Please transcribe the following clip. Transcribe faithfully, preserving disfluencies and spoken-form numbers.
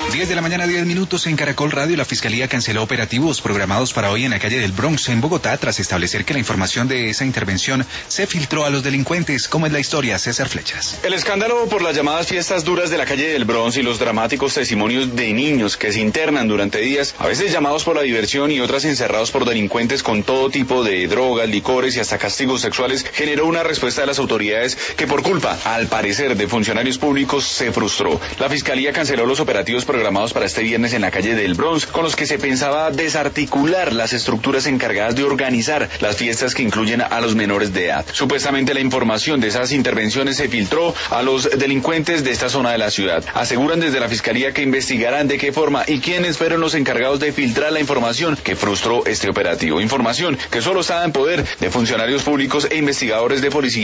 diez de la mañana, diez minutos en Caracol Radio. La Fiscalía canceló operativos programados para hoy en la calle del Bronx, en Bogotá, tras establecer que la información de esa intervención se filtró a los delincuentes. ¿Cómo es la historia? César Flechas. El escándalo por las llamadas fiestas duras de la calle del Bronx y los dramáticos testimonios de niños que se internan durante días, a veces llamados por la diversión y otras encerrados por delincuentes con todo tipo de drogas, licores y hasta castigos sexuales, generó una respuesta de las autoridades que por culpa, al parecer, de funcionarios públicos se frustró. La Fiscalía canceló los operativos programados para este viernes en la calle del Bronx, con los que se pensaba desarticular las estructuras encargadas de organizar las fiestas que incluyen a los menores de edad. Supuestamente la información de esas intervenciones se filtró a los delincuentes de esta zona de la ciudad. Aseguran desde la Fiscalía que investigarán de qué forma y quiénes fueron los encargados de filtrar la información que frustró este operativo. Información que solo estaba en poder de funcionarios públicos e investigadores de policía.